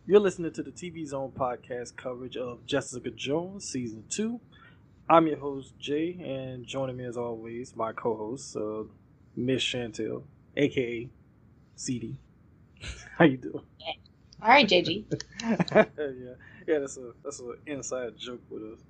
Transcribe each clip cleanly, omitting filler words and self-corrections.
You're listening to the TV Zone podcast coverage of Jessica Jones Season 2. I'm your host, Jay, and joining me as always, my co-host, Miss Chantel, a.k.a. CD. How you doing? All right, JG. yeah, that's an inside joke with us.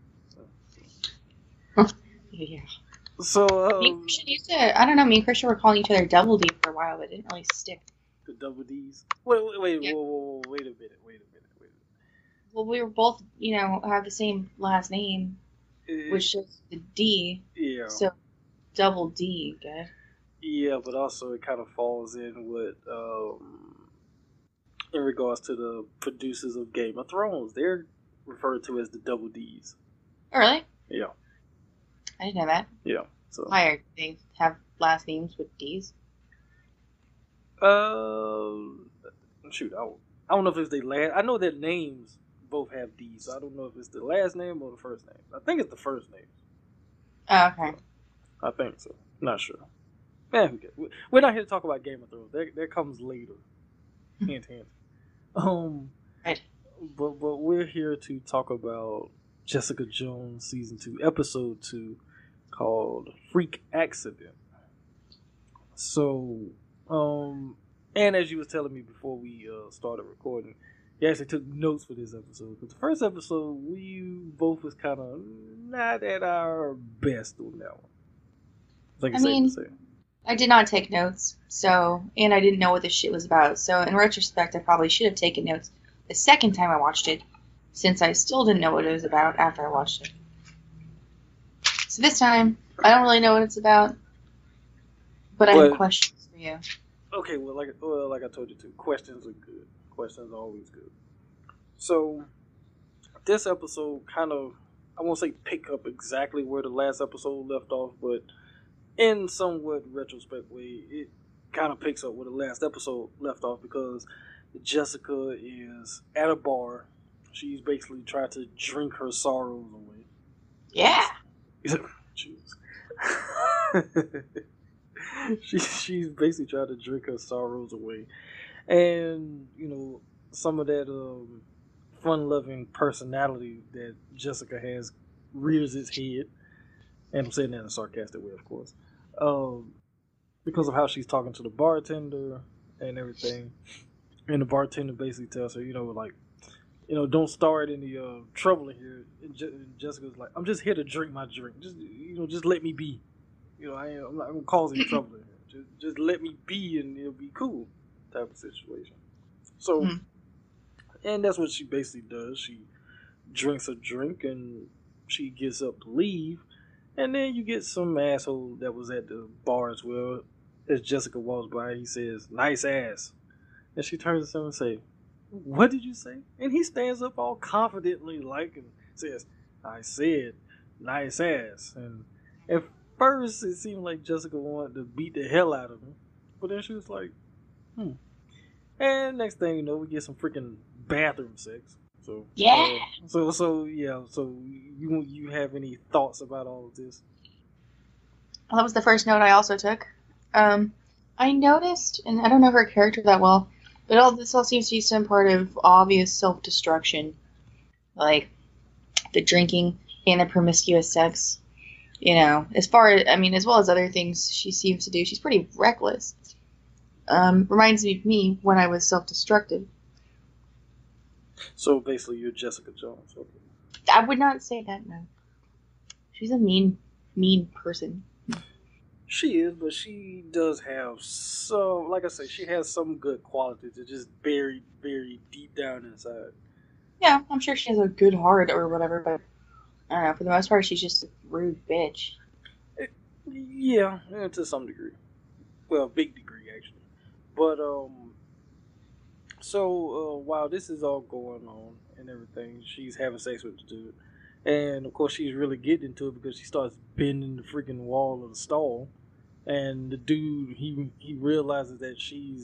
Yeah. So, Me and Christian used to, I don't know, me and Christian were calling each other Double D for a while, but it didn't really stick. the double D's. Wait, Yeah. whoa, wait a minute. Well, we were both, have the same last name, which is the D. Yeah. So, Double D, good. Yeah, but also it kind of falls in with, in regards to the producers of Game of Thrones. They're referred to as the double D's. Oh, really? Yeah. I didn't know that. Yeah. So. Why they have last names with D's? Shoot, I don't know if it's their last. I know their names both have D's. So I don't know if it's the last name or the first name. I think it's the first name. Oh, okay. I think so. Not sure. Man, we're not here to talk about Game of Thrones. That comes later. Hint, hint. Right. But we're here to talk about Jessica Jones Season 2, Episode 2, called Freak Accident. So, and as you was telling me before we started recording, you actually took notes for this episode. But the first episode, we both was kind of not at our best on that one. I mean, I did not take notes, and I didn't know what this shit was about. So, in retrospect, I probably should have taken notes the second time I watched it, since I still didn't know what it was about after I watched it. So this time, I don't really know what it's about, but I have questions for you. Okay, well, like I told you too, questions are good. Questions are always good. So, this episode kind of, I won't say pick up exactly where the last episode left off, but in somewhat retrospect way, it kind of picks up where the last episode left off because Jessica is at a bar. She's basically trying to drink her sorrows away. Yeah. Jeez. she's basically trying to drink her sorrows away. And, some of that fun-loving personality that Jessica has rears its head. And I'm saying that in a sarcastic way, of course. Because of how she's talking to the bartender and everything. And the bartender basically tells her, don't start any trouble here. And Jessica's like, I'm just here to drink my drink. Just let me be. I'm not going to cause any trouble in here. Just let me be and it'll be cool type of situation. So, and that's what she basically does. She drinks a drink and she gets up to leave. And then you get some asshole that was at the bar as well. As Jessica walks by, he says, "Nice ass." And she turns to him and says, "What did you say?" And he stands up all confidently and says, "I said, nice ass." And at first, it seemed like Jessica wanted to beat the hell out of him. But then she was like, And next thing you know, we get some freaking bathroom sex. So yeah. So you have any thoughts about all of this? Well, that was the first note I also took. I noticed, and I don't know her character that well, but this all seems to be some part of obvious self-destruction. Like, the drinking and the promiscuous sex. As well as other things she seems to do, she's pretty reckless. Reminds me of me when I was self-destructive. So basically, you're Jessica Jones. Okay. I would not say that, no. She's a mean person. She is, but she does have some, like I say, she has some good qualities that just buried very deep down inside. Yeah, I'm sure she has a good heart or whatever, but I don't know, for the most part, she's just a rude bitch. Yeah, to some degree. Well, a big degree, actually. But, while this is all going on and everything, she's having sex with the dude. And, of course, she's really getting into it because she starts bending the freaking wall of the stall. And the dude, he realizes that she's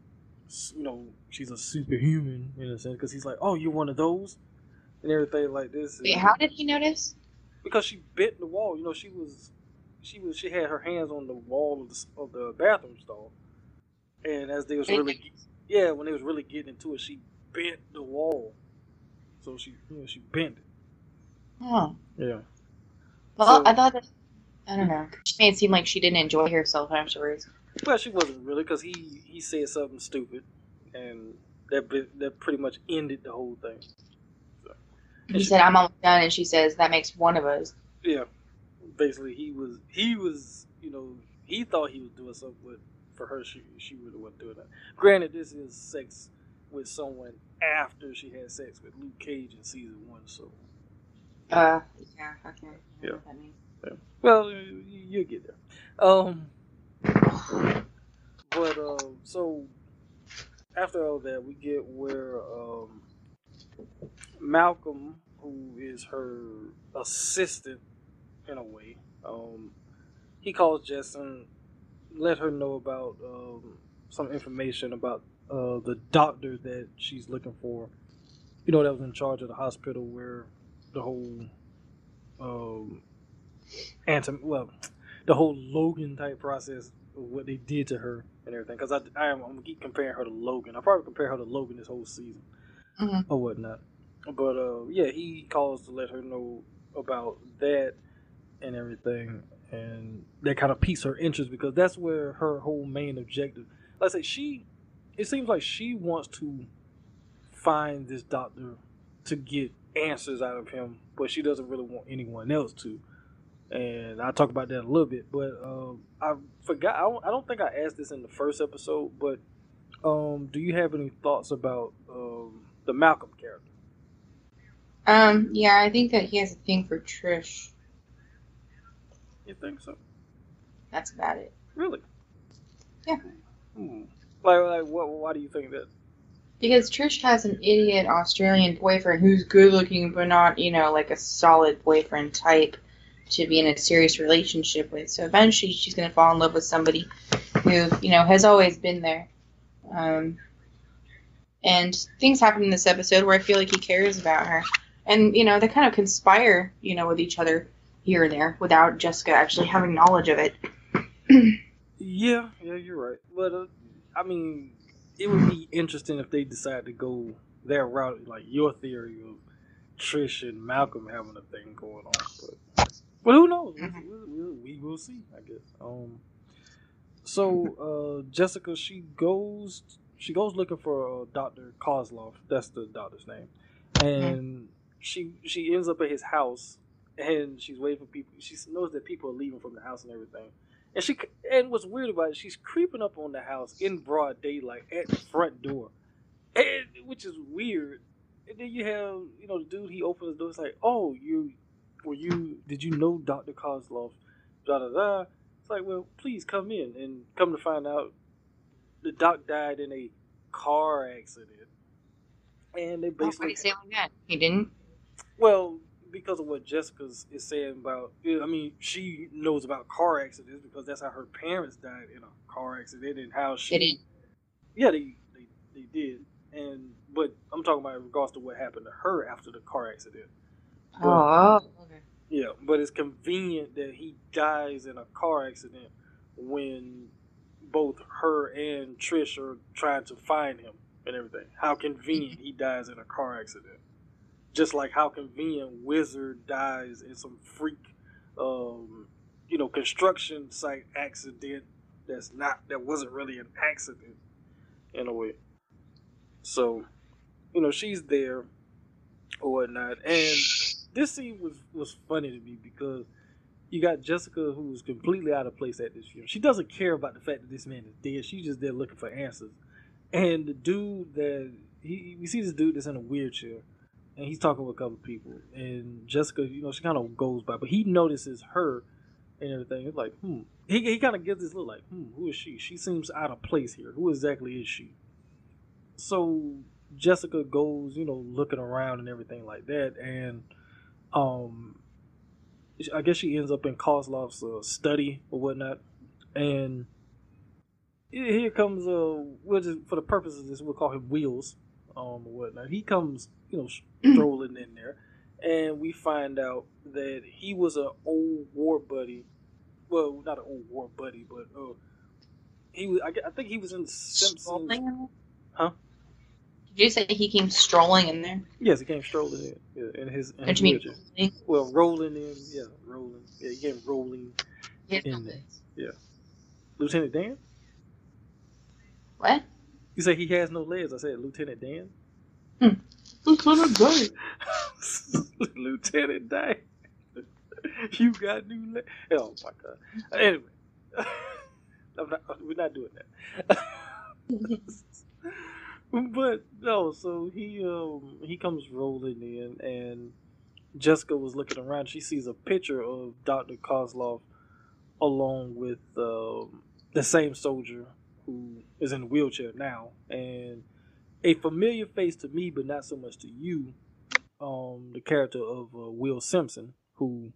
a superhuman, in a sense, because he's like, "Oh, you're one of those?" And everything like this. Wait, how did he notice? Because she bent the wall. She had her hands on the wall of the bathroom stall. And as they was when they was really getting into it, she bent the wall, so she bent it. Oh. Yeah. Well, I thought that, I don't know. She made it seem like she didn't enjoy herself afterwards. Well, she wasn't really, because he said something stupid, and that pretty much ended the whole thing. So, He said, "I'm almost done," and she says, "That makes one of us." Yeah, basically, he was he thought he was doing something, but for her, she really wasn't doing that. Granted, this is sex with someone after she had sex with Luke Cage in season 1, so. Yeah, okay. I Yeah. know what that means. Yeah. Well, you'll get there. But so after all that, we get where Malcolm, who is her assistant in a way, he calls Jess and let her know about some information about the doctor that she's looking for. You know, that was in charge of the hospital where the whole um, the whole Logan type process of what they did to her and everything. Because I'm gonna keep comparing her to Logan. I'll probably compare her to Logan this whole season or whatnot. But yeah, he calls to let her know about that and everything, and that kind of piques her interest because that's where her whole main objective. Like I say, it seems like she wants to find this doctor to get answers out of him, but she doesn't really want anyone else to. And I'll talk about that a little bit. But I forgot. I don't think I asked this in the first episode. But do you have any thoughts about the Malcolm character? Yeah, I think that he has a thing for Trish. You think so? That's about it. Really? Yeah. Like what? Why do you think that? Because Trish has an idiot Australian boyfriend who's good looking, but not, like a solid boyfriend type to be in a serious relationship with. So eventually she's going to fall in love with somebody who, has always been there. And things happen in this episode where I feel like he cares about her. And, they kind of conspire, with each other here and there without Jessica actually having knowledge of it. Yeah, you're right. But, I mean, it would be interesting if they decide to go their route, like your theory of Trish and Malcolm having a thing going on. But who knows? We will see, I guess. So Jessica, she goes looking for Dr. Kozlov. That's the doctor's name, and she ends up at his house, and she's waiting for people. She knows that people are leaving from the house and everything, and what's weird about it, she's creeping up on the house in broad daylight at the front door, which is weird. And then you have the dude. He opens the door. It's like, oh, did you know Dr. Kozlov? Da da da. It's like, well, please come in. And come to find out, the doc died in a car accident. And they basically. Why did he say like that? He didn't? Well, because of what Jessica is saying about. I mean, she knows about car accidents because that's how her parents died in a car accident and how she. Did he? Yeah, they did. But I'm talking about in regards to what happened to her after the car accident. Okay. Yeah, but it's convenient that he dies in a car accident when both her and Trish are trying to find him and everything. How convenient he dies in a car accident. Just like how convenient Wizard dies in some freak, construction site accident that wasn't really an accident in a way. So, she's there or whatnot, and this scene was funny to me because you got Jessica, who's completely out of place at this funeral. She doesn't care about the fact that this man is dead. She's just there looking for answers. And the dude we see this dude that's in a wheelchair, and he's talking with a couple of people. And Jessica, she kind of goes by, but he notices her and everything. It's like, He kind of gives this look like, who is she? She seems out of place here. Who exactly is she? So Jessica goes, looking around and everything like that, and I guess she ends up in Kozlov's study or whatnot, and here comes for the purposes of this, we'll call him Wheels, or whatnot. He comes, strolling in there, and we find out that he was an old war buddy. Well, not an old war buddy, but he was. I think he was in The Simpsons. Huh? Did Did you say he came strolling in there? Yes, he came strolling in. Yeah, in his Don't you mean wheelchair. rolling? Well, rolling in. Yeah, rolling. Yeah, he came rolling He has no in there. legs. Yeah. Lieutenant Dan? What? You say he has no legs. I said Lieutenant Dan. Lieutenant Dan. Lieutenant Dan. You got new legs. Oh my god. Anyway. We're not doing that. But no, so he comes rolling in, and Jessica was looking around. She sees a picture of Dr. Kozlov along with the same soldier who is in a wheelchair now, and a familiar face to me, but not so much to you. The character of Will Simpson, who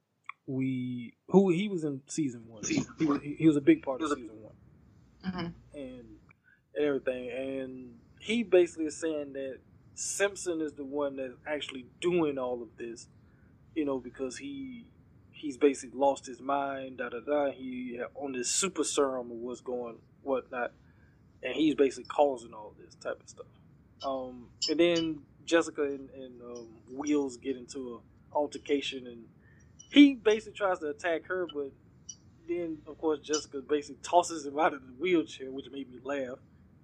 he was in season 1. He was a big part of season 1, Mm-hmm. and everything. And he basically is saying that Simpson is the one that's actually doing all of this, because he's basically lost his mind, He on this super serum or whatnot, and he's basically causing all this type of stuff. And then Jessica and Wheels get into an altercation, and he basically tries to attack her, but then of course Jessica basically tosses him out of the wheelchair, which made me laugh.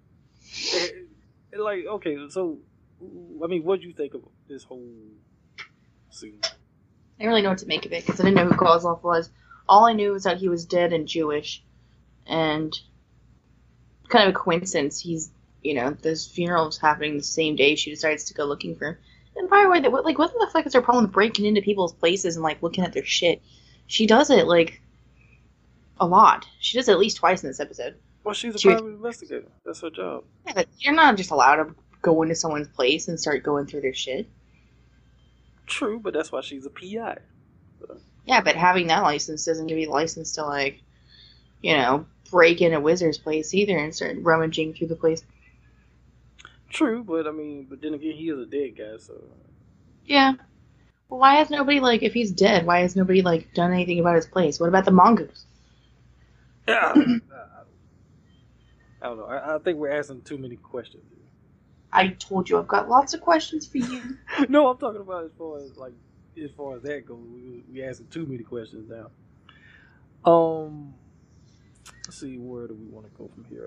And like, okay, so I mean, what do you think of this whole scene? I didn't really know what to make of it because I didn't know who Kozlov was. All I knew was that he was dead and Jewish, and kind of a coincidence. He's, this funeral was happening the same day she decides to go looking for him. And by the way, what the fuck is her problem with breaking into people's places and looking at their shit? She does it a lot. She does it at least twice in this episode. Well, she's a private investigator. That's her job. Yeah, but you're not just allowed to go into someone's place and start going through their shit. True, but that's why she's a PI. So. Yeah, but having that license doesn't give you the license to, break in a wizard's place either and start rummaging through the place. True, but then again, he is a dead guy, so... Yeah. Well, why has nobody, if he's dead, why has nobody, done anything about his place? What about the mongoose? Yeah, I don't know. I think we're asking too many questions. I told you I've got lots of questions for you. No, I'm talking about as far as that goes. We asking too many questions now. Let's see, where do we want to go from here?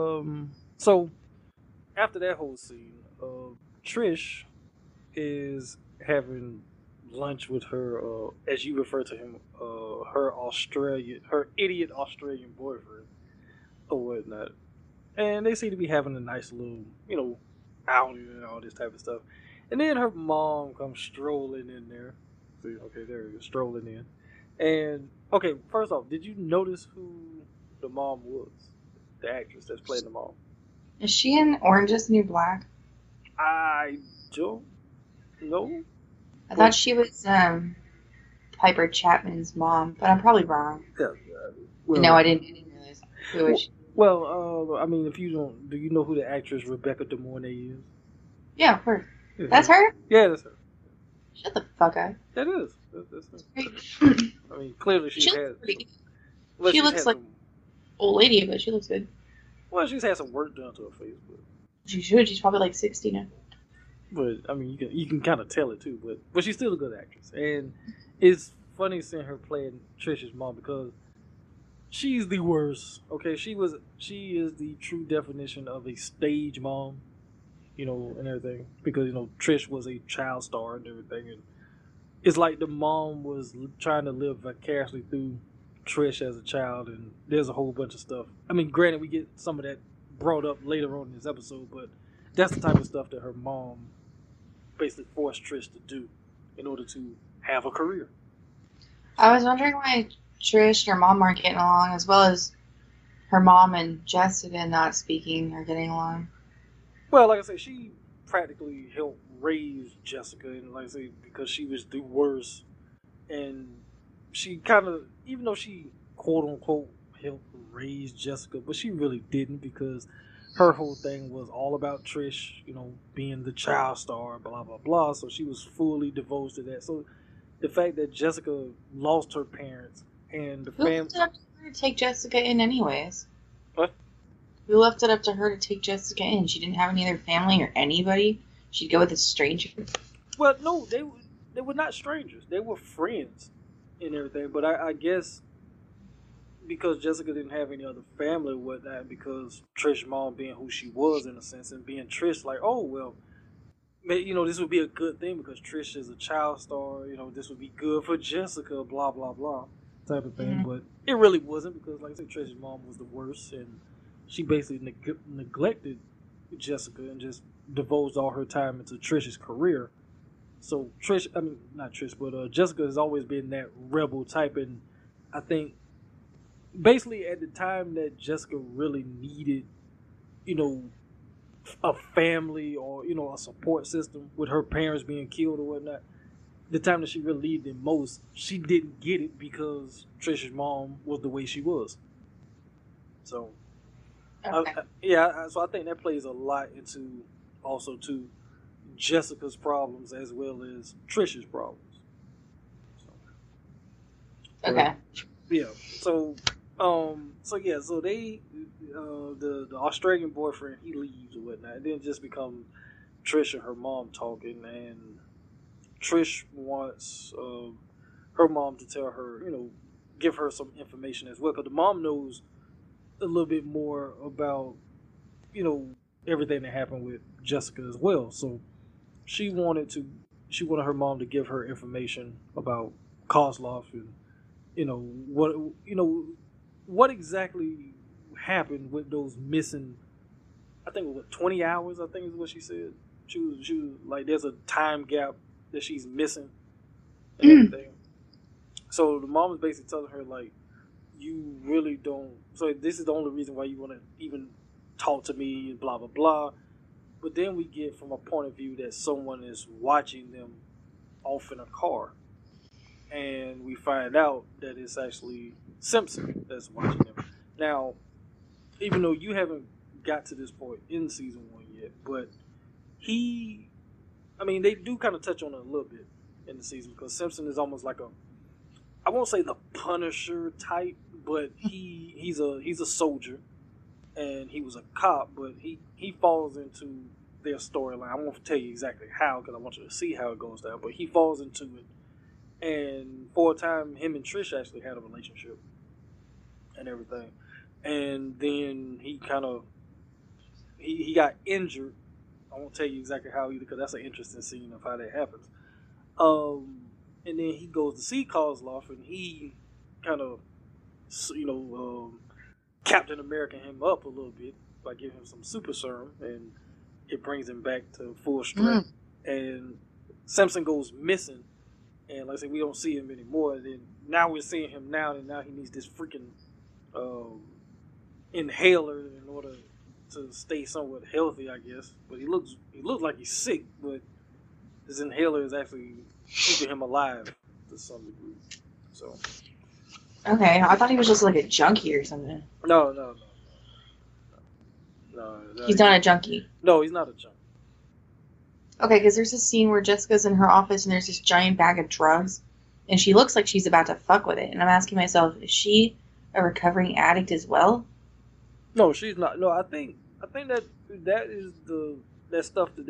So after that whole scene, Trish is having lunch with her, as you refer to him, her idiot Australian boyfriend or whatnot. And they seem to be having a nice little, outing and all this type of stuff. And then her mom comes strolling in there. See, okay, there he is, strolling in. And, okay, first off, did you notice who the mom was? The actress that's playing the mom? Is she in Orange is the New Black? I don't know. I thought she was Piper Chapman's mom, but I'm probably wrong. Yeah. Well, no, I didn't realize. Who was she? Well, if you don't, do you know who the actress Rebecca De Mornay is? Yeah, of course. That's her? Yeah, that's her. Shut the fuck up. That is. That's her. Clearly she has. She looks like old lady, but she looks good. Well, she's had some work done to her face, but she should. She's probably 60 now. But you can kind of tell it too. But she's still a good actress, and it's funny seeing her playing Trish's mom because she's the worst. Okay, she is the true definition of a stage mom, and everything. Because Trish was a child star and everything, and it's like the mom was trying to live vicariously through Trish as a child, and there's a whole bunch of stuff. Granted, we get some of that brought up later on in this episode, but that's the type of stuff that her mom basically forced Trish to do in order to have a career. I was wondering why Trish and her mom aren't getting along, as well as her mom and Jessica not speaking or getting along. Well, like I said, she practically helped raise Jessica, and like I say, because she was the worst, and she kind of, even though she quote unquote helped raise Jessica, but she really didn't, because her whole thing was all about Trish, being the child star, blah blah blah. So she was fully devoted to that. So the fact that Jessica lost her parents and the family, who take Jessica in anyways? What? who left it up to her to take Jessica in? She didn't have any other family or anybody. She'd go with a stranger. Well, no, they were not strangers. They were friends and everything. But I guess because Jessica didn't have any other family or whatnot, because Trish's mom being who she was in a sense, and being Trish, like, oh well, this would be a good thing because Trish is a child star. This would be good for Jessica. Blah blah blah, type of thing. Mm-hmm. But it really wasn't because, like I said, Trish's mom was the worst, and she basically neglected Jessica and just divulged all her time into Trish's career. So not Trish, but Jessica has always been that rebel type, and I think basically at the time that Jessica really needed, a family or a support system with her parents being killed or whatnot, the time that she really needed it most, she didn't get it because Trish's mom was the way she was. So, okay. So I think that plays a lot into also to Jessica's problems as well as Trish's problems. Okay. Yeah. So they, the Australian boyfriend, he leaves or whatnot, and then it just becomes Trish and her mom talking, and Trish wants her mom to tell her, give her some information as well, because the mom knows a little bit more about, everything that happened with Jessica as well. So she wanted her mom to give her information about Kozlov and what exactly happened with those missing, I think it was 20 hours, I think is what she said. She was like, there's a time gap that she's missing and everything. So the mom is basically telling her, like, you really don't, so this is the only reason why you want to even talk to me and blah blah blah. But then we get from a point of view that someone is watching them off in a car, and we find out that it's actually Simpson that's watching them. Now, even though you haven't got to this point in season 1 yet, but they do kind of touch on it a little bit in the season, because Simpson is almost like I won't say the Punisher type, but he's a soldier, and he was a cop, but he falls into their storyline. I won't tell you exactly how, because I want you to see how it goes down, but he falls into it, and for a time, him and Trish actually had a relationship and everything, and then he kind of he got injured. I won't tell you exactly how either, because that's an interesting scene of how that happens. And then he goes to see Kozlov, and he kind of, Captain America him up a little bit by giving him some super serum, and it brings him back to full strength. And Simpson goes missing, and like I said, we don't see him anymore. And then now we're seeing him now, and now he needs this freaking inhaler in order to stay somewhat healthy, I guess. But he looks like he's sick, but this inhaler is actually keeping him alive to some degree. So. Okay, I thought he was just like a junkie or something. No. He's not a junkie. No, he's not a junkie. Okay, because there's a scene where Jessica's in her office and there's this giant bag of drugs, and she looks like she's about to fuck with it. And I'm asking myself, is she a recovering addict as well? No, she's not. No, I think that is that stuff that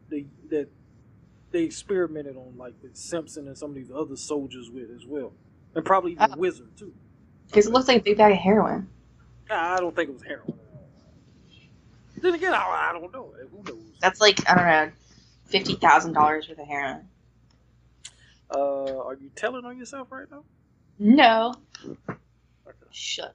they experimented on, like with Simpson and some of these other soldiers with as well, and probably even Wizard too. Because it looks like a big bag of heroin. I don't think it was heroin. Then again, I don't know. Who knows? That's like, I don't know, $50,000 worth of heroin. Are you telling on yourself right now? No. Okay. Shut.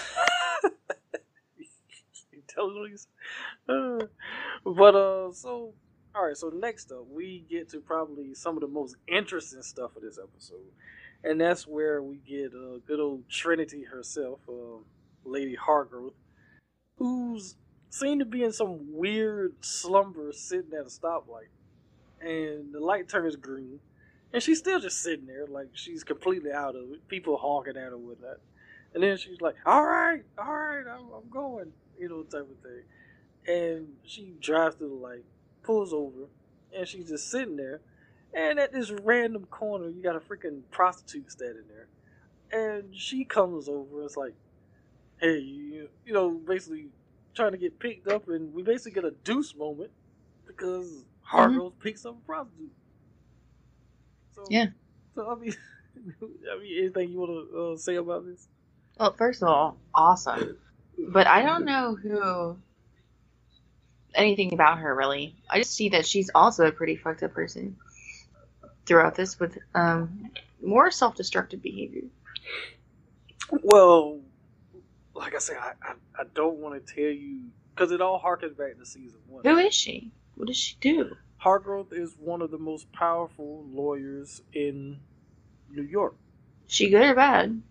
You telling on yourself? So all right. So next up, we get to probably some of the most interesting stuff of this episode, and that's where we get good old Trinity herself, Lady Hargrove, who's seemed to be in some weird slumber sitting at a stoplight, and the light turns green, and she's still just sitting there like she's completely out of it, people honking at her with that, and then she's like, all right, I'm going, type of thing, and she drives through the light, pulls over, and she's just sitting there, and at this random corner you got a freaking prostitute standing there, and she comes over and it's like, hey, basically trying to get picked up, and we basically get a deuce moment because Mm-hmm. Hargrove picks up a prostitute. So, Yeah. So I mean, anything you want to say about this? Well, first of all, awesome. But I don't know anything about her really. I just see that she's also a pretty fucked up person throughout this with more self-destructive behavior. Well, like I said, I don't want to tell you because it all harkens back to season 1. Who is she? What does she do? Hargrove is one of the most powerful lawyers in New York. She good or bad?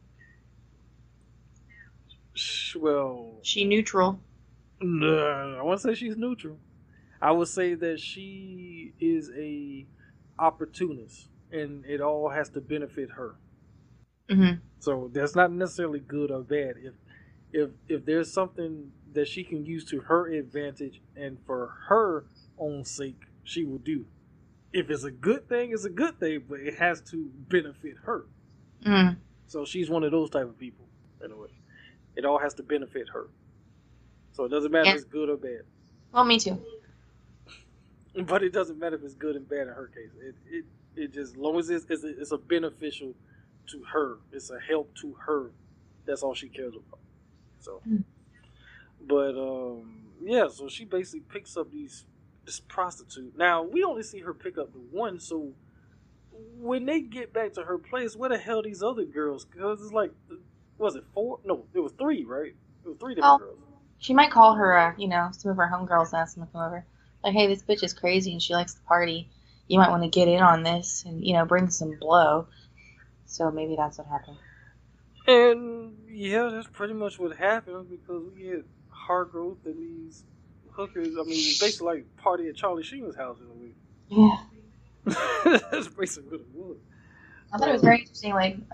Well, she neutral. No, I wouldn't say she's neutral. I would say that she is a opportunist, and it all has to benefit her. Mm-hmm. So that's not necessarily good or bad. If there's something that she can use to her advantage and for her own sake, she will do. If it's a good thing, it's a good thing, but it has to benefit her. Mm. So she's one of those type of people, in a way. It all has to benefit her. So it doesn't matter if it's good or bad. Well, me too. But it doesn't matter if it's good and bad in her case. It just, as long as it's a beneficial to her, it's a help to her. That's all she cares about. So, but yeah. So she basically picks up this prostitute. Now we only see her pick up the one. So when they get back to her place, where the hell are these other girls? Because it's like, was it 4? No, it was 3, right? It was 3 different girls. She might call her, some of her homegirls and ask them to come over. Like, hey, this bitch is crazy and she likes to party. You might want to get in on this and, bring some blow. So maybe that's what happened. And, yeah, that's pretty much what happened because we get Hargrove and these hookers. I mean, it's basically like party at Charlie Sheen's house in a way. Yeah. That's basically what it was. I thought it was very interesting,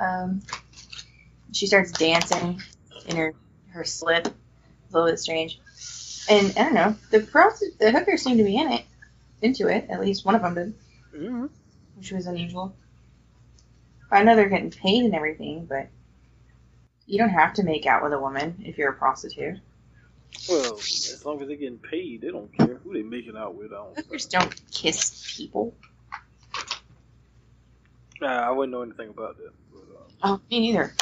she starts dancing in her slip. A little bit strange. And I don't know, the hookers seemed to be into it. At least one of them did, which was unusual. I know they're getting paid and everything, but you don't have to make out with a woman if you're a prostitute. Well, as long as they're getting paid, they don't care who they're making out with. Hookers don't kiss people. Nah, I wouldn't know anything about that. But, oh, me neither.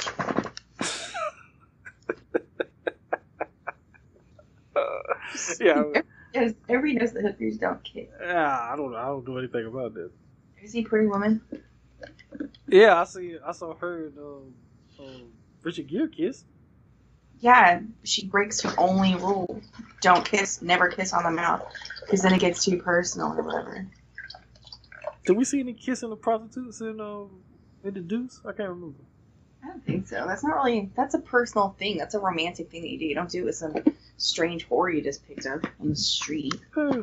Yeah, everybody knows that hookers don't kiss. Yeah, I don't know anything about that. Is he Pretty Woman? Yeah, I saw her and Richard Gere kiss. Yeah, she breaks her only rule: don't kiss, never kiss on the mouth, because then it gets too personal or whatever. Did we see any kissing of prostitutes in the Deuce? I can't remember. I don't think so. That's a personal thing. That's a romantic thing that you do. You don't do it with some strange whore you just picked up on the street.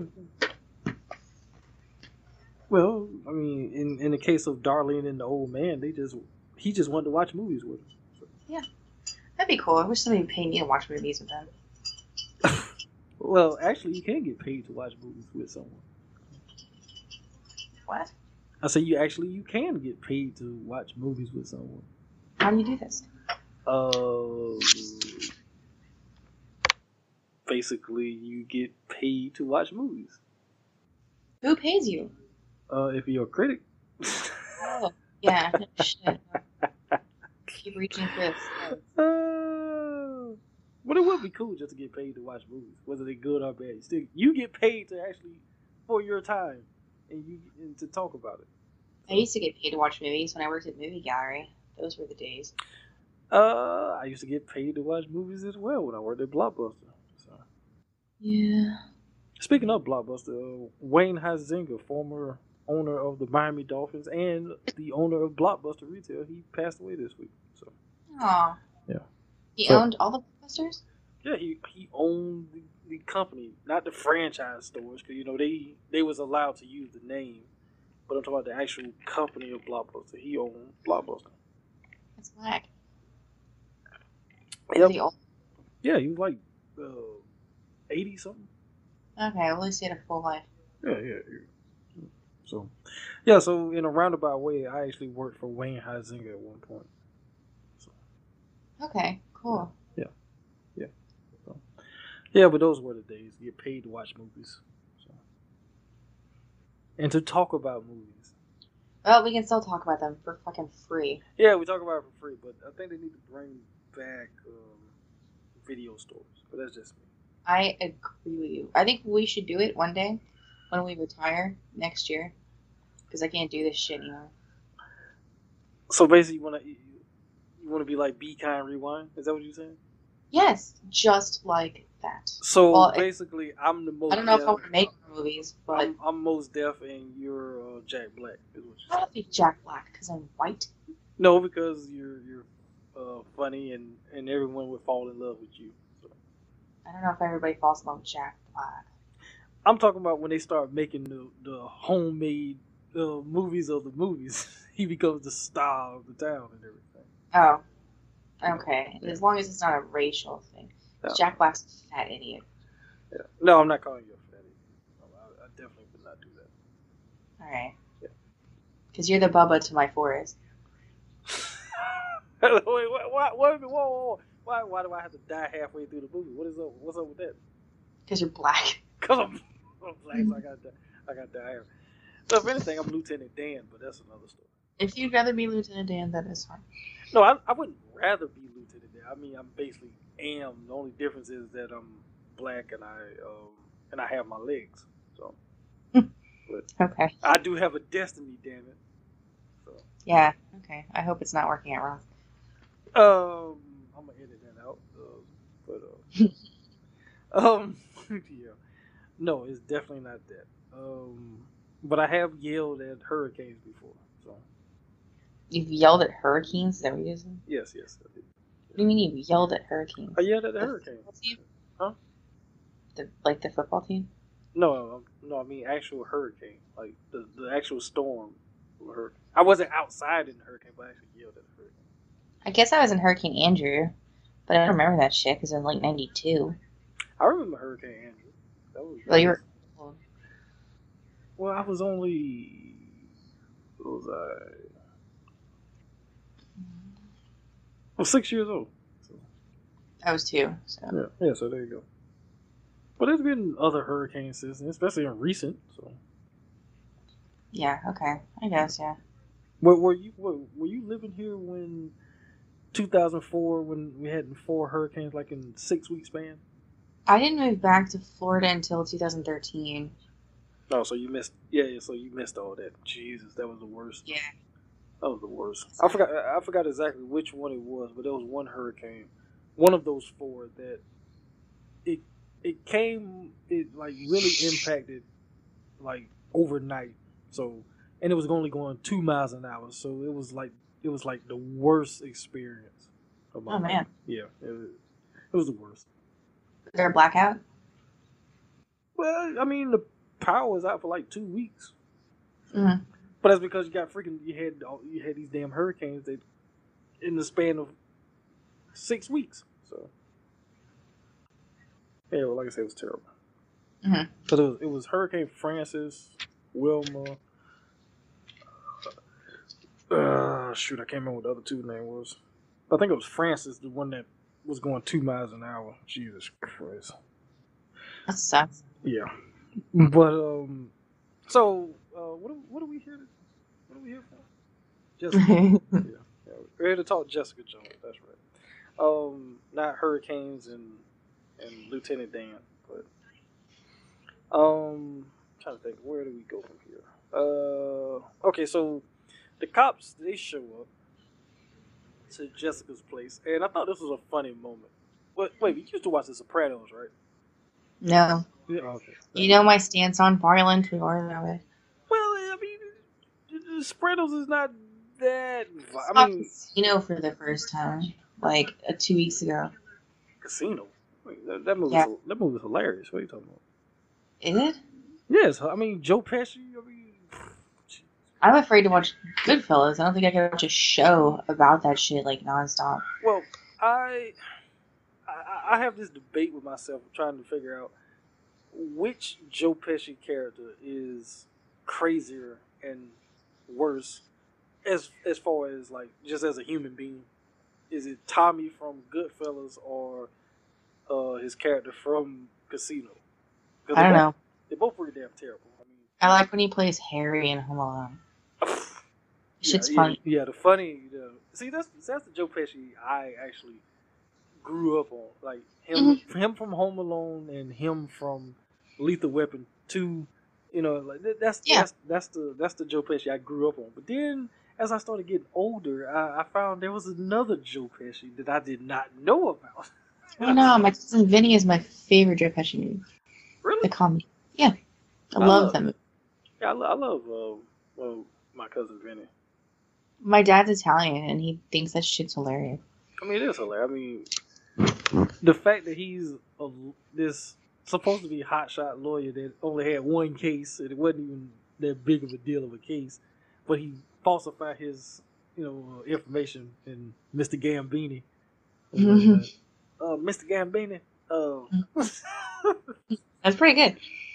Well, I mean, in the case of Darlene and the old man, he just wanted to watch movies with her. So. Yeah, that'd be cool. I wish somebody would pay me to watch movies with them. Well, actually, you can get paid to watch movies with someone. What? I say you can get paid to watch movies with someone. How do you do this? Basically, you get paid to watch movies. Who pays you? If you're a critic. Oh, yeah. Shit. Keep reaching for this. But it would be cool just to get paid to watch movies, whether they're good or bad. You get paid to actually for your time and to talk about it. I used to get paid to watch movies when I worked at Movie Gallery. Those were the days. I used to get paid to watch movies as well when I worked at Blockbuster. So. Yeah. Speaking of Blockbuster, Wayne Huizenga, former owner of the Miami Dolphins and the owner of Blockbuster Retail, he passed away this week. So. Aw. Yeah. He owned all the Blockbusters? Yeah, he owned the company, not the franchise stores, because they was allowed to use the name. But I'm talking about the actual company of Blockbuster. He owned Blockbuster. That's whack. Yep. Yeah, he was like 80 something. Okay, well, at least he had a full life. Yeah. So in a roundabout way, I actually worked for Wayne Huizenga at one point. So. Okay, cool. Yeah. Yeah, but those were the days. You get paid to watch movies, so. And to talk about movies. Well, we can still talk about them for fucking free. Yeah, we talk about it for free, but I think they need to bring back video stores. But that's just me. I agree with you. I think we should do it one day when we retire next year. Because I can't do this shit anymore. So basically, you want to be like Be Kind Rewind? Is that what you're saying? Yes, just like that. So Well, basically, I'm the most. I don't know if I want to make movies, but I'm most deaf, and you're Jack Black. Is what I you're don't think Jack Black because I'm white. No, because you're funny, and everyone would fall in love with you. So. I don't know if everybody falls in love with Jack Black. I'm talking about when they start making the homemade movies of the movies. He becomes the star of the town and everything. Oh, okay. Yeah. As long as it's not a racial thing. No. Jack Black's a fat idiot. Yeah. No, I'm not calling you a fat idiot. No, I definitely would not do that. All right. Yeah. Because you're the Bubba to my Forrest. Wait, whoa. Why do I have to die halfway through the movie? What's up with that? Because you're black. Because I'm black, so I got to die. So if anything, I'm Lieutenant Dan, but that's another story. If you'd rather be Lieutenant Dan, that is fine. No, I wouldn't rather be Lieutenant Dan. I mean, I'm basically am. The only difference is that I'm black and I have my legs. So, okay. I do have a destiny, damn it. So. Yeah. Okay. I hope it's not working out wrong. I'm gonna edit that out. Yeah. No, it's definitely not that. But I have yelled at hurricanes before. So. You've yelled at hurricanes? Is that what you're saying? Yes, I did. What do you mean you've yelled at hurricanes? I yelled at the hurricane. Huh? Like the football team? No, I mean actual hurricane. Like the actual storm. I wasn't outside in the hurricane, but I actually yelled at the hurricane. I guess I was in Hurricane Andrew, but I don't remember that shit because it was in like 92. I remember Hurricane Andrew. That was well, you were. Well, I was only. What was I? I was 6 years old. So. I was 2. So. Yeah, so there you go. But there's been other hurricanes since, especially in recent. So. Yeah. Okay. I guess. Yeah. Were you living here when 2004 when we had 4 hurricanes like in 6 week span? I didn't move back to Florida until 2013. Oh, so you missed. Yeah. So you missed all that. Jesus, that was the worst. Yeah. That was the worst. I forgot exactly which one it was, but there was one hurricane, one of those 4 that it like really impacted like overnight. So, and it was only going 2 miles an hour. So it was like the worst experience. Oh man. Yeah, it was the worst. Was there a blackout? Well, I mean the power was out for like 2 weeks. Mm-hmm. But that's because you had these damn hurricanes that in the span of 6 weeks. So yeah, well, like I said, it was terrible. Mm-hmm. But it was Hurricane Francis, Wilma. Shoot, I can't remember what the other 2 name was. I think it was Francis, the one that was going 2 miles an hour. Jesus Christ. That sucks. Yeah, but so what are we here? What are we here for? Jessica. yeah, we're here to talk Jessica Jones. That's right. Not hurricanes and Lieutenant Dan, but trying to think, where do we go from here? Okay, so the cops they show up to Jessica's place, and I thought this was a funny moment. Wait, you used to watch The Sopranos, right? No. Yeah, okay. You know my stance on violent or Well, I mean, The Sopranos is not that. I mean, Casino for the first time, like 2 weeks ago. Casino. Wait, that movie. Yeah. That movie was hilarious. What are you talking about? Is it? Yes, I mean Joe Pesci. I mean, I'm afraid to watch Goodfellas. I don't think I can watch a show about that shit like nonstop. Well, I have this debate with myself trying to figure out which Joe Pesci character is crazier and worse as far as like just as a human being. Is it Tommy from Goodfellas or his character from Casino. 'Cause I don't know. They're both pretty damn terrible. I mean, I like when he plays Harry in Home Alone. Shit's funny. Yeah, the funny. See, that's the Joe Pesci I actually grew up on. Like him from Home Alone and him from Lethal Weapon 2. You know, like that's the Joe Pesci I grew up on. But then as I started getting older, I found there was another Joe Pesci that I did not know about. Oh no, My Cousin Vinny is my favorite Joe Pesci movie. Really? The comedy. Yeah. I love that movie. Yeah, I love My Cousin Vinny. My dad's Italian and he thinks that shit's hilarious. I mean, it is hilarious. I mean, the fact that he's this supposed to be hotshot lawyer that only had one case and it wasn't even that big of a deal of a case, but he falsified his information in Mr. Gambini. Mr. Gambini. That's pretty good.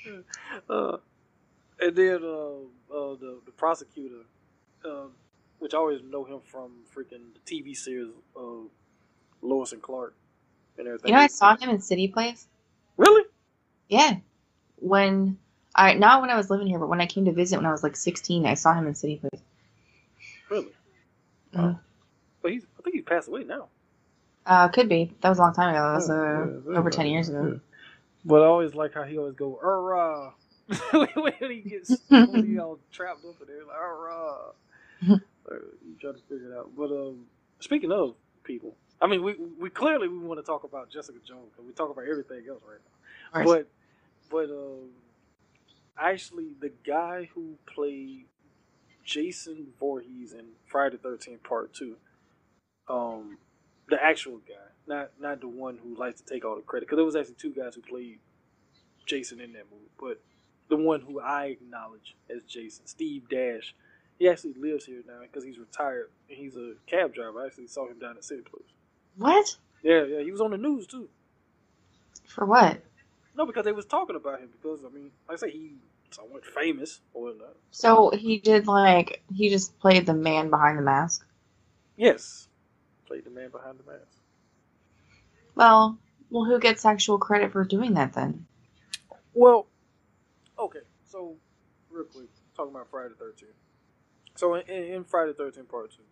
And then the prosecutor, which I always know him from freaking the TV series of Lois and Clark and everything. You know, I saw him in City Place. Really? Yeah. Not when I was living here, but when I came to visit when I was like 16, I saw him in City Place. Really? Mm-hmm. But I think he's passed away now. Could be. That was a long time ago. That was over 10 years ago. Yeah. But I always like how he always go, when he gets when he all trapped up in there, like, you try to figure it out. But speaking of people, I mean, we clearly want to talk about Jessica Jones because we talk about everything else right now. But actually, the guy who played Jason Voorhees in Friday the 13th Part 2, the actual guy, not the one who likes to take all the credit, because there was actually two guys who played Jason in that movie, but the one who I acknowledge as Jason, Steve Dash, he actually lives here now because he's retired and he's a cab driver. I actually saw him down at City Place. What? Yeah, he was on the news too. For what? No, because they was talking about him because, I mean, like I say, he's somewhat famous or whatnot. So he just played the man behind the mask? Yes. Played the man behind the mask. Well, who gets actual credit for doing that then? Well, okay, so real quick, talking about Friday the 13th. So in Friday the 13th Part 2,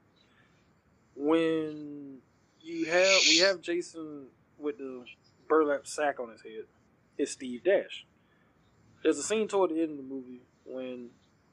when we have Jason with the burlap sack on his head, it's Steve Dash. There's a scene toward the end of the movie when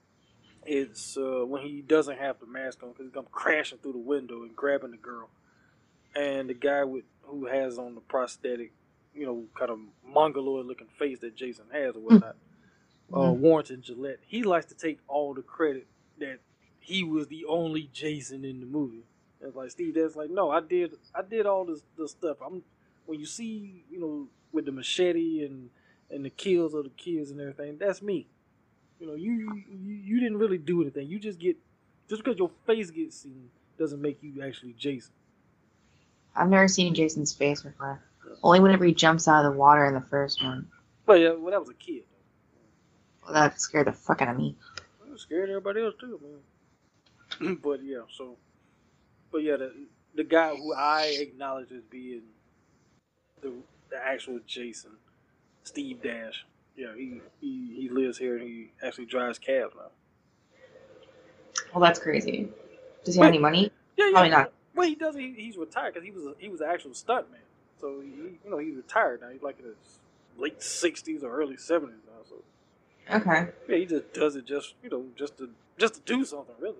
when he doesn't have the mask on because he comes crashing through the window and grabbing the girl, and the guy who has on the prosthetic, kind of mongoloid looking face that Jason has or whatnot, Warrington Gillette, he likes to take all the credit that he was the only Jason in the movie. And it's like Steve Dash, like, no, I did all this stuff. When you see, with the machete and the kills of the kids and everything, that's me. You didn't really do anything. You just because your face gets seen doesn't make you actually Jason. I've never seen Jason's face before. Only whenever he jumps out of the water in the first one. But yeah, that was a kid. Well, that scared the fuck out of me. It scared everybody else too, man. But yeah, the guy who I acknowledge as being the actual Jason, Steve Dash. Yeah, he lives here and he actually drives cabs now. Well, that's crazy. Does he have any money? Yeah. Probably not. Well, he does. He's retired because he was an actual stuntman. So he's retired now. He's like in his late 60s or early 70s now. So okay. Yeah, he just does it just to do something really.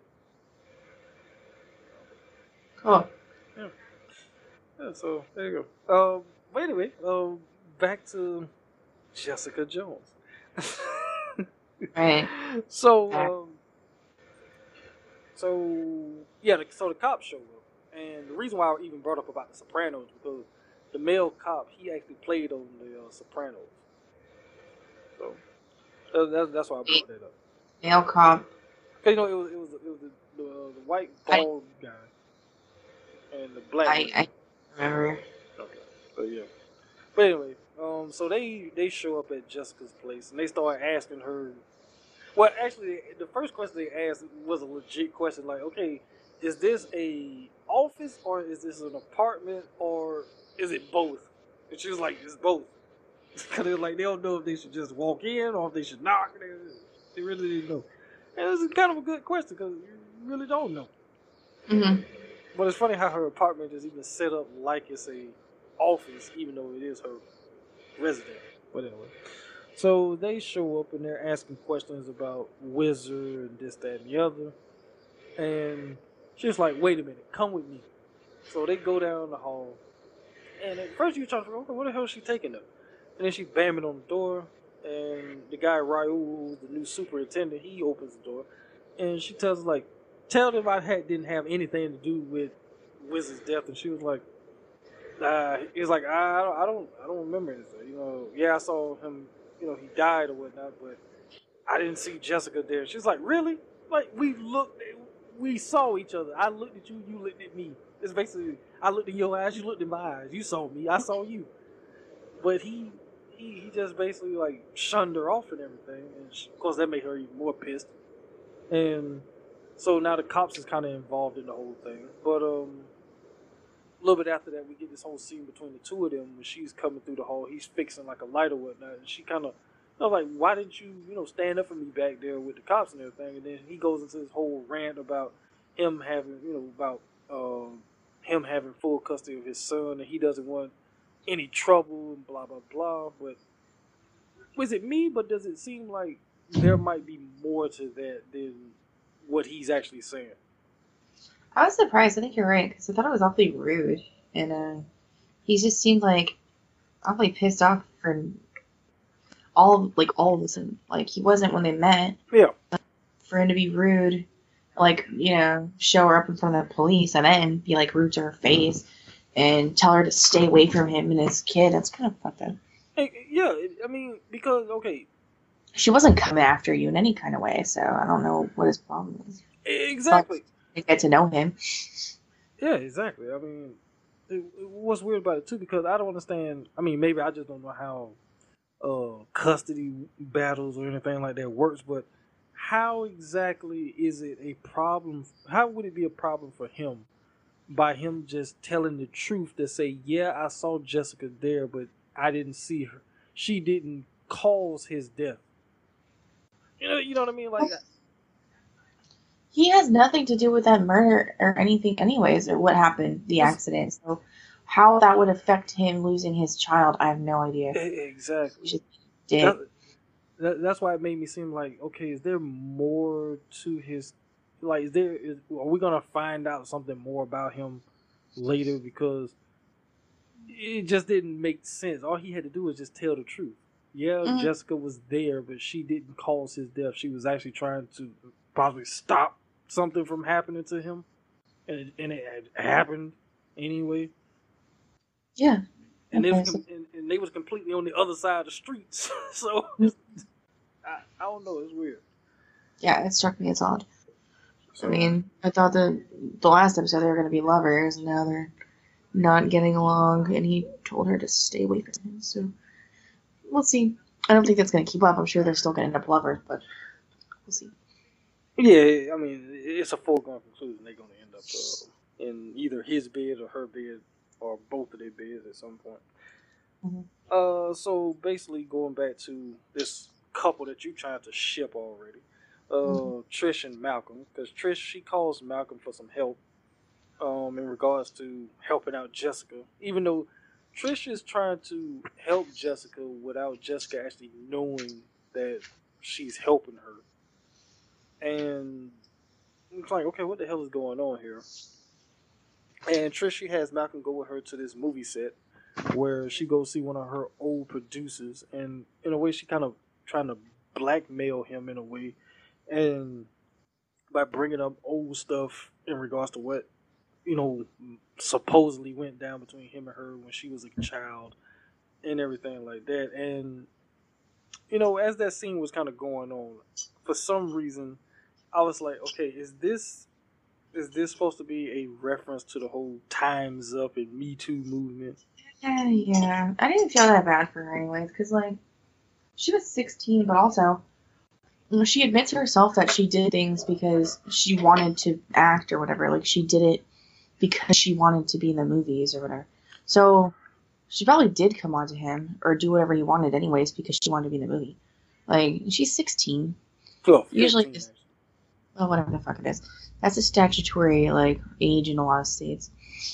Cool. Yeah. So there you go. But anyway, back to Jessica Jones. Right. So the cops showed up, and the reason why I even brought up about the Sopranos because the male cop he actually played on the Sopranos. So that's why I brought that up. Male cop. Cause it was the white bald guy and the black. I remember. Okay, but anyway, so they show up at Jessica's place and they start asking her. Well, actually, the first question they asked was a legit question, like, okay, is this a office or is this an apartment or is it both? And she was like, it's both. Because they're like, they don't know if they should just walk in or if they should knock. They really didn't know. And this is kind of a good question because you really don't know. Mm-hmm. But it's funny how her apartment is even set up like it's a office, even though it is her residence. But anyway. So they show up and they're asking questions about Wizard and this, that, and the other. And she's like, wait a minute, come with me. So they go down the hall. And at first you're trying to figure, okay, where the hell is she taking them? And then she's bamming on the door. And the guy, Ryu, the new superintendent, he opens the door. And she tells us, like, tell them I didn't have anything to do with Wizard's death. And she was like, he was like, I don't remember anything. You know, yeah, I saw him, you know, he died or whatnot, but I didn't see Jessica there. She's like, really? Like, we saw each other. I looked at you, you looked at me. It's basically, I looked in your eyes, you looked in my eyes. You saw me, I saw you. But he just basically, like, shunned her off and everything. And of course, that made her even more pissed. And so now the cops is kind of involved in the whole thing. But, a little bit after that, we get this whole scene between the two of them when she's coming through the hall. He's fixing like a light or whatnot, and she kind of, you know, like, why didn't you, you know, stand up for me back there with the cops and everything? And then he goes into this whole rant about him having, you know, about him having full custody of his son, and he doesn't want any trouble and blah blah blah. But was it me? But does it seem like there might be more to that than what he's actually saying? I was surprised. I think you're right because I thought it was awfully rude, and he just seemed like awfully pissed off for all of this, and like he wasn't when they met. Yeah. For him to be rude, like, you know, show her up in front of the police and then be like rude to her face and tell her to stay away from him and his kid. That's kind of fucked up. Yeah, I mean, because okay, she wasn't coming after you in any kind of way, so I don't know what his problem is. Exactly. But get to know him. Yeah, exactly. I mean, what's weird about it too, because I don't understand. I mean, maybe I just don't know how custody battles or anything like that works, but how exactly is it a problem? How would it be a problem for him by him just telling the truth to say, yeah, I saw Jessica there, but I didn't see her. She didn't cause his death. You know what I mean? Like, he has nothing to do with that murder or anything anyways, or what happened, the accident. So how that would affect him losing his child, I have no idea. Exactly. He just did. That's why it made me seem like, okay, is there more to his, like, are we going to find out something more about him later? Because it just didn't make sense. All he had to do was just tell the truth. Yeah, Jessica was there, but she didn't cause his death. She was actually trying to possibly stop something from happening to him, and it had happened anyway. Yeah, and they was completely on the other side of the streets. So I don't know. It's weird. Yeah, it struck me as odd. So, I mean, I thought the last episode they were going to be lovers, and now they're not getting along, and he told her to stay away from him. So we'll see. I don't think that's going to keep up. I'm sure they're still going to end up lovers, but we'll see. Yeah, I mean, it's a foregone conclusion they're going to end up in either his bed or her bed or both of their beds at some point. Mm-hmm. So basically going back to this couple that you trying to ship already, Trish and Malcolm, because Trish, she calls Malcolm for some help in regards to helping out Jessica, even though Trish is trying to help Jessica without Jessica actually knowing that she's helping her. And it's like, okay, what the hell is going on here? And Trish, she has Malcolm go with her to this movie set where she goes see one of her old producers, and in a way she kind of trying to blackmail him in a way, and by bringing up old stuff in regards to what, you know, supposedly went down between him and her when she was a child and everything like that. And, you know, as that scene was kind of going on, for some reason I was like, okay, is this supposed to be a reference to the whole Time's Up and Me Too movement? Yeah. I didn't feel that bad for her anyways, because, like, she was 16, but also she admits herself that she did things because she wanted to act or whatever. Like, she did it because she wanted to be in the movies or whatever. So she probably did come on to him or do whatever he wanted anyways because she wanted to be in the movie. Like, she's 16. Well, 15, Usually just, actually. well, whatever the fuck it is. That's a statutory, like, age in a lot of states.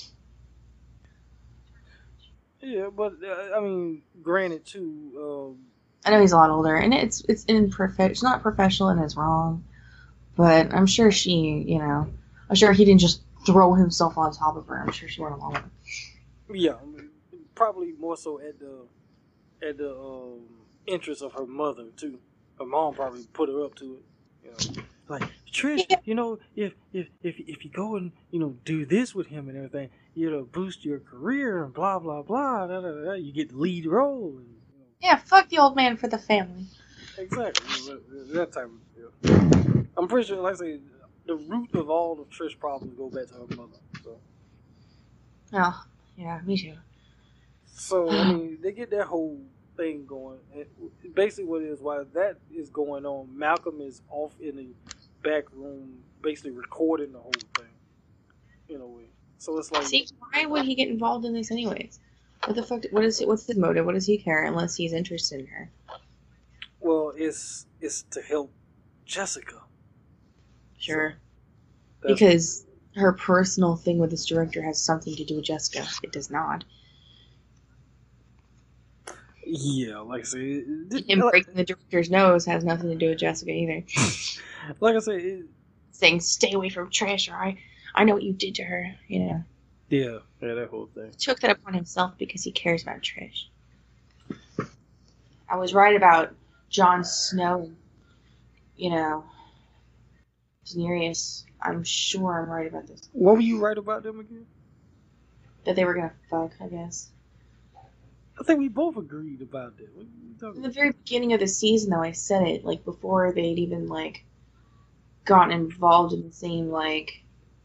Yeah, but I mean, granted too. I know he's a lot older, and it's imperfect. It's not professional and it's wrong, but I'm sure I'm sure he didn't just throw himself on top of her. I'm sure she went along with it. Yeah, I mean, probably more so at the interest of her mother too. Her mom probably put her up to it. You know, like Trish, Yeah. you know, if you go and do this with him and everything, it'll boost your career and blah blah blah. Da, da, da, da. You get the lead role. And, Yeah, fuck the old man for the family. exactly that type of deal. I'm pretty sure, like I say, the root of all of Trish problems go back to her mother. Oh, yeah, me too. So I mean, they get that whole thing going. And basically, what it is, while that is going on, Malcolm is off in the back room, basically recording the whole thing. In a way, so it's like, See, why would he get involved in this anyways? What the fuck? What's his motive? What does he care unless he's interested in her? well, it's to help Jessica. Sure. That's- Because her personal thing with this director has something to do with Jessica. It does not. yeah, like I say, Him breaking the director's nose has nothing to do with Jessica either. like I say, Saying, stay away from Trish, or I know what you did to her, yeah, that whole thing. He took that upon himself because he cares about Trish. I was right about Jon Snow and, Daenerys. I'm sure I'm right about this. What were you right about them again? That they were gonna fuck, I guess. I think we both agreed about that. What are you talking In the about? very beginning of the season, though, I said it, like, before they'd even, like, gotten involved in the same, like,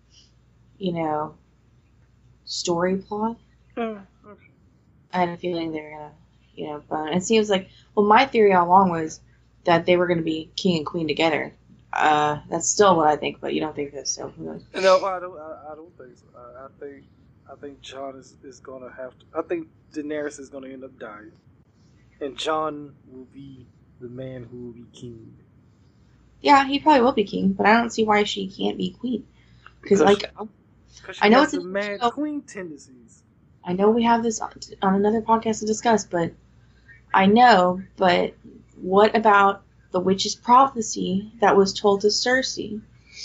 story plot. Okay. I had a feeling they were gonna, bone. It seems like, well, my theory all along was that they were gonna be king and queen together. That's still what I think, but you don't think that, so who knows? No, I don't think so. I think Jon is gonna have to. I think Daenerys is gonna end up dying, and Jon will be the man who will be king. Yeah, he probably will be king, but I don't see why she can't be queen. Because, like, Because I know has it's the a mad show. queen tendencies. I know we have this on another podcast to discuss, but what about the witch's prophecy that was told to Cersei?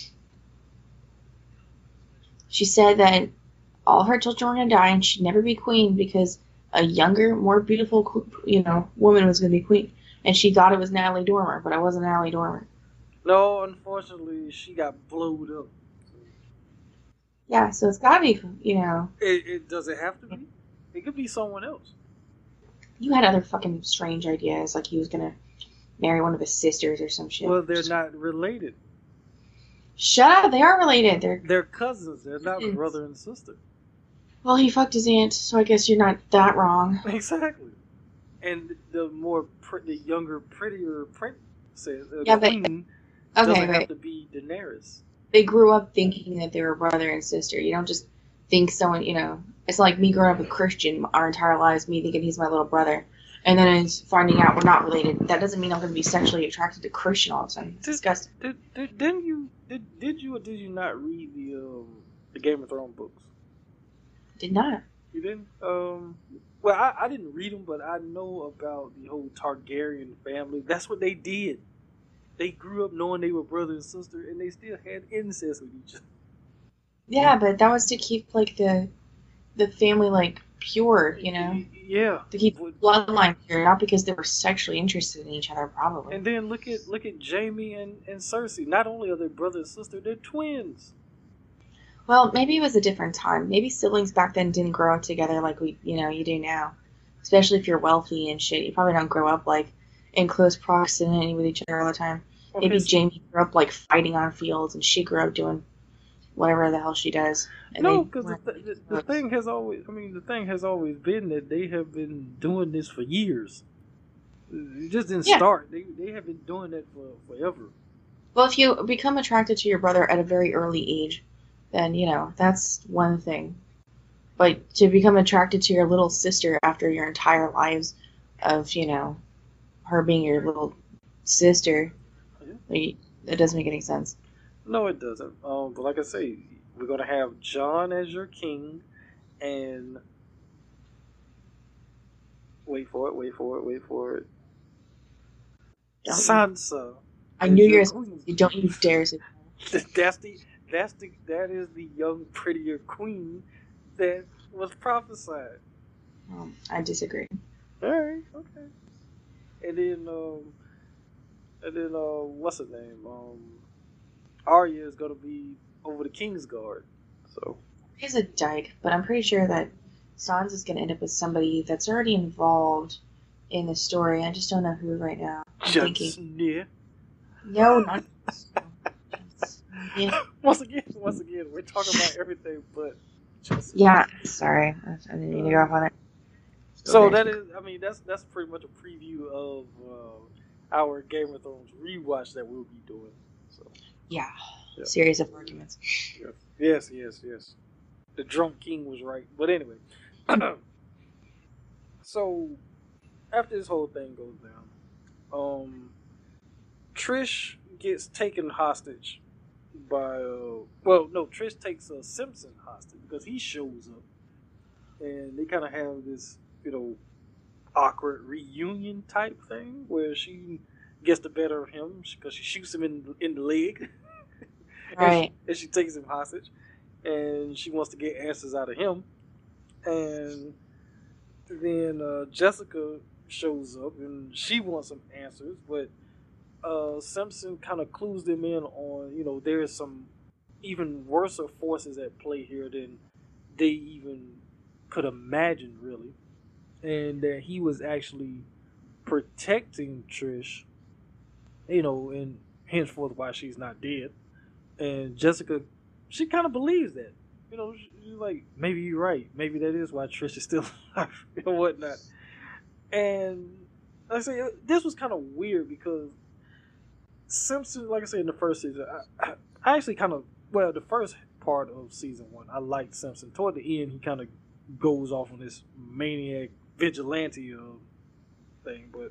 She said that all her children were going to die and she'd never be queen because a younger, more beautiful, woman was going to be queen. And she thought it was Natalie Dormer, but it wasn't Natalie Dormer. No, unfortunately, she got blowed up. Yeah, so it's got to be, It does it have to be? It could be someone else. You had other fucking strange ideas, like he was going to marry one of his sisters or some shit. Well, they're not related. Shut up, they are related. They're cousins. They're not Cousins. brother and sister. Well, he fucked his aunt, so I guess you're not that wrong. Exactly. And the younger, prettier princess, Yeah, but- queen, Okay, doesn't have wait. to be Daenerys. They grew up thinking that they were brother and sister. You don't just think someone, it's like me growing up with Christian our entire lives, me thinking he's my little brother. And then it's finding out we're not related. That doesn't mean I'm going to be sexually attracted to Christian all of a sudden. It's disgusting. Did you or did you not read the Game of Thrones books? Did not. You didn't? Well, I didn't read them, but I know about the whole Targaryen family. That's what they did. They grew up knowing they were brother and sister, and they still had incest with each other. Yeah, but that was to keep, like, the family, like, pure, Yeah. To keep the bloodline pure, not because they were sexually interested in each other, probably. And then look at Jaime and Cersei. Not only are they brother and sister, they're twins. Well, maybe it was a different time. Maybe siblings back then didn't grow up together like you do now. Especially if you're wealthy and shit. You probably don't grow up, like, in close proximity with each other all the time. Maybe Jaime grew up, like, fighting on fields, and she grew up doing whatever the hell she does. And No, because the thing has always been that they have been doing this for years. It just didn't start. They have been doing that for forever. Well, if you become attracted to your brother at a very early age, then, that's one thing. But to become attracted to your little sister after your entire lives of, her being your little sister, Yeah. like, it doesn't make any sense. No, it doesn't. But like I say, we're gonna have Jon as your king, and wait for it. Don't you? Sansa I as knew you your were queen. you don't you dare say That is the young, prettier queen that was prophesied. I disagree. All right, okay. And then what's her name? Arya is gonna be over the Kingsguard. So He's a dyke, but I'm pretty sure that Sansa's going to end up with somebody that's already involved in the story. I just don't know who right now. I'm Jon thinking. Snow. No, not. Yeah. Once again, we're talking about everything but Jon Snow. Yeah. Sorry, I didn't mean to go off on it. So that is, I mean, that's pretty much a preview of our Game of Thrones rewatch that we'll be doing. So Yeah. Yeah. Series of arguments. Yes. The drunk king was right. But anyway, so after this whole thing goes down, Trish gets taken hostage by Trish takes Simpson hostage because he shows up, and they kind of have this awkward reunion type thing where she gets the better of him because she shoots him in the leg, Right. and she takes him hostage, and she wants to get answers out of him, and then Jessica shows up and she wants some answers, but Simpson kind of clues them in on there's some even worse forces at play here than they even could imagine, really, and that he was actually protecting Trish, and henceforth why she's not dead. And Jessica, she kind of believes that. She's like, maybe you're right. Maybe that is why Trish is still alive and whatnot. And like I say, this was kind of weird because Simpson, like I said in the first season, I actually the first part of season 1, I liked Simpson. Toward the end, he kind of goes off on this maniac vigilante thing, but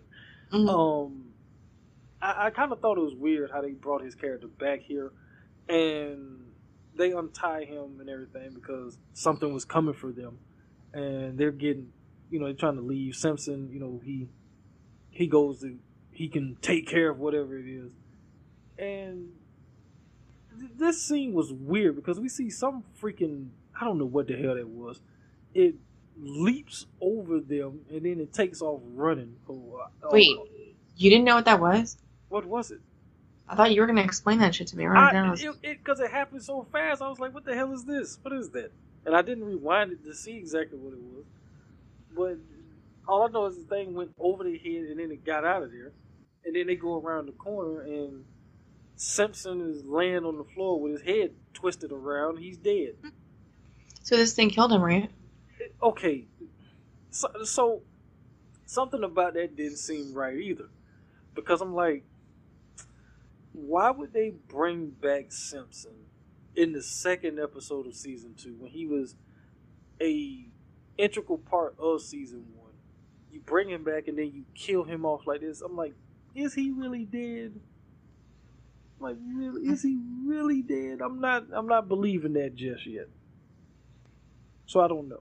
I kind of thought it was weird how they brought his character back here, and they untie him and everything because something was coming for them, and they're getting, they're trying to leave Simpson. He goes to, he can take care of whatever it is, and this scene was weird because we see some freaking, I don't know what the hell that was. It leaps over them and then it takes off running. Wait, you didn't know what that was? What was it? I thought you were going to explain that shit to me right now. Because it happened so fast, I was like, what the hell is this? What is that? And I didn't rewind it to see exactly what it was. But all I know is the thing went over their head and then it got out of there. And then they go around the corner and Simpson is laying on the floor with his head twisted around. He's dead. So this thing killed him, right? Okay. So something about that didn't seem right either. Because I'm like, why would they bring back Simpson in the second episode of season 2 when he was a integral part of season 1? You bring him back and then you kill him off like this. I'm like, is he really dead? Like, really, is he really dead? I'm not believing that just yet. So I don't know.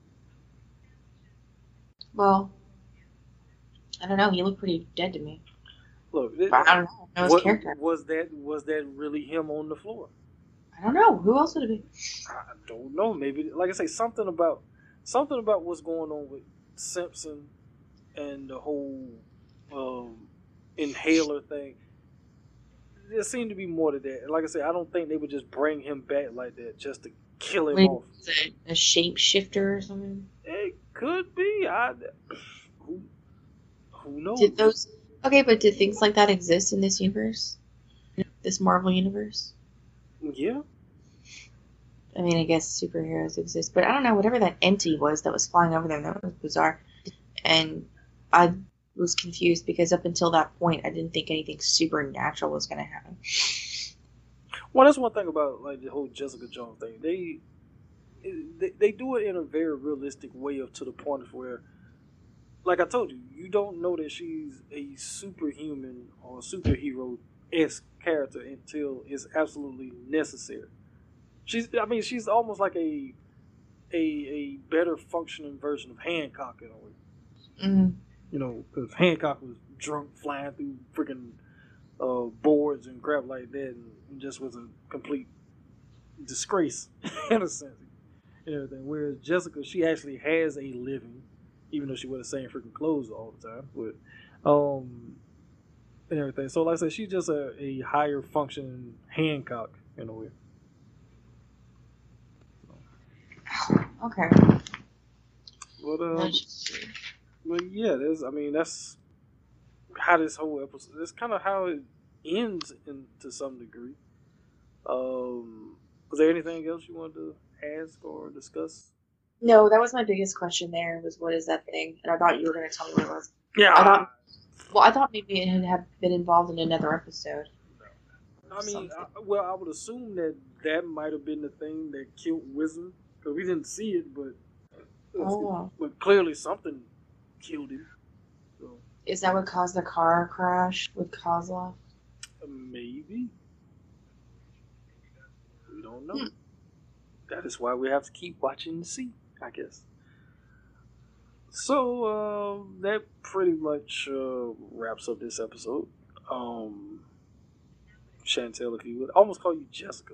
Well, I don't know. He looked pretty dead to me. Look, I don't know his character. Was that really him on the floor? I don't know. Who else would it be? I don't know. Maybe, like I say, something about what's going on with Simpson and the whole inhaler thing. There seemed to be more to that. And like I say, I don't think they would just bring him back like that just to kill him off. A shapeshifter or something? It could be. Who knows? But did things like that exist in this universe? This Marvel universe? Yeah. I mean, I guess superheroes exist, but I don't know, whatever that entity was that was flying over them, that was bizarre. And I was confused because up until that point, I didn't think anything supernatural was going to happen. Well, that's one thing about like the whole Jessica Jones thing. they do it in a very realistic way, up to the point of where, like I told you, you don't know that she's a superhuman or superhero-esque character until it's absolutely necessary. She's almost like a better functioning version of Hancock in a way. Mm-hmm. You know, because Hancock was drunk, flying through freaking boards and crap like that, and just was a complete disgrace in a sense and everything. Whereas Jessica, she actually has a living, even though she wears the same freaking clothes all the time, but and everything. So, like I said, she's just a higher functioning Hancock in a way. Okay. But yeah, that's how this whole episode. That's kind of how it ends to some degree. Was there anything else you wanted to ask or discuss? No, that was my biggest question. There was, what is that thing? And I thought you were going to tell me what it was. Yeah. I thought maybe it had been involved in another episode. I would assume that might have been the thing that killed Wizard, because we didn't see it, but clearly something killed him. So. Is that what caused the car crash with Kozlov? Maybe. We don't know. That is why we have to keep watching to see, I guess. So, that pretty much wraps up this episode. Chantel, if you would. I almost call you Jessica.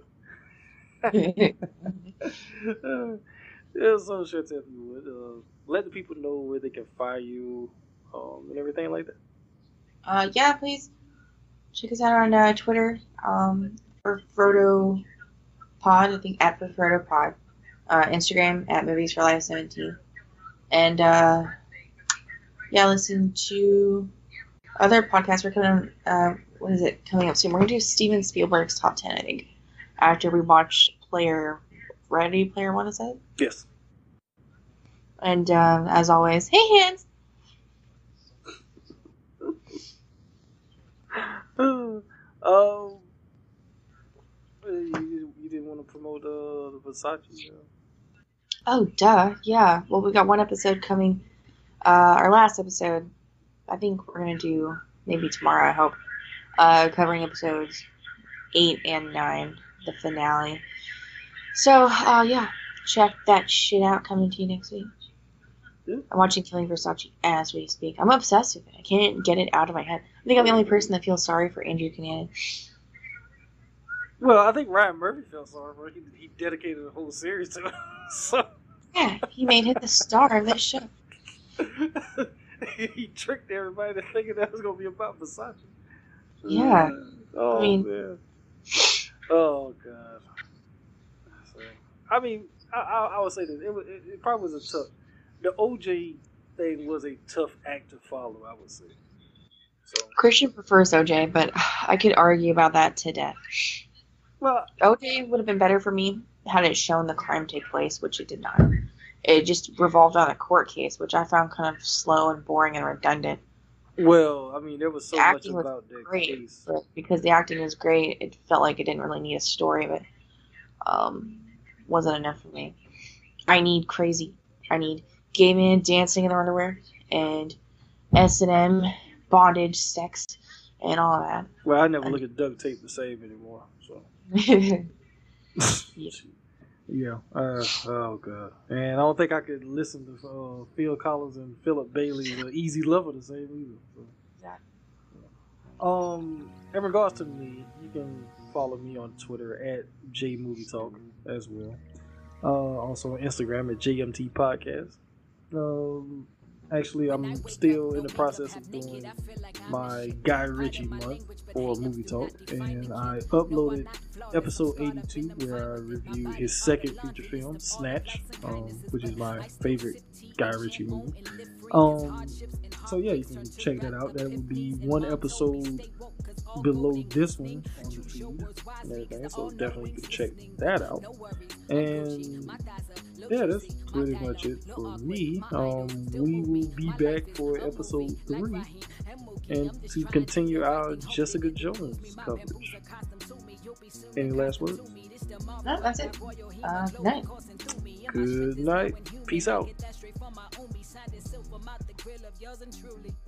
So Chantel, if you would. Let the people know where they can find you and everything like that. Yeah, please. Check us out on Twitter for Frodo Pod, I think at Frodo Pod. Instagram at Movies for Life 17. And listen to other podcasts. We're coming up soon? We're gonna do Steven Spielberg's top 10, I think, after we watch Ready Player One. Is that? Yes. And as always, hey hands. You didn't want to promote the Versace? Oh, duh. Yeah. Well, we got one episode coming. Our last episode, I think we're going to do maybe tomorrow, I hope, covering episodes 8 and 9, the finale. So, check that shit out, coming to you next week. Yeah. I'm watching Killing Versace as we speak. I'm obsessed with it. I can't get it out of my head. I think I'm the only person that feels sorry for Andrew Cunanan. Well, I think Ryan Murphy felt sorry for it. He dedicated the whole series to it. So. Yeah, he made him the star of this show. He tricked everybody to thinking that was going to be about Versace. Yeah. Oh, man. Oh, God. So, I would say this. It probably was a tough... The OJ thing was a tough act to follow, I would say. So. Christian prefers OJ, but I could argue about that to death. Well, OJ would have been better for me had it shown the crime take place, which it did not. It just revolved on a court case, which I found kind of slow and boring and redundant. Well, there was so much about that case. But because the acting was great, it felt like it didn't really need a story, but wasn't enough for me. I need gay men dancing in their underwear, and S&M, bondage, sex, and all that. Well, I never look at duct tape the same anymore, so. Yeah. Oh, God. And I don't think I could listen to Phil Collins and Philip Bailey's Easy Lover the same either. So. Exactly. In regards to me, you can follow me on Twitter at JMovieTalk as well. Also on Instagram at JMT Podcast. Actually, I'm still in the process of doing my Guy Ritchie month for Movie Talk, and I uploaded episode 82 where I review his second feature film, Snatch, which is my favorite Guy Ritchie movie. So yeah, you can check that out. That will be one episode below this one on the feed and everything, so definitely you can check that out. And yeah, that's pretty much it for me. We will be back for episode 3 and to continue our Jessica Jones coverage. Any last words? No, that's it. Good night. Good night. Peace out.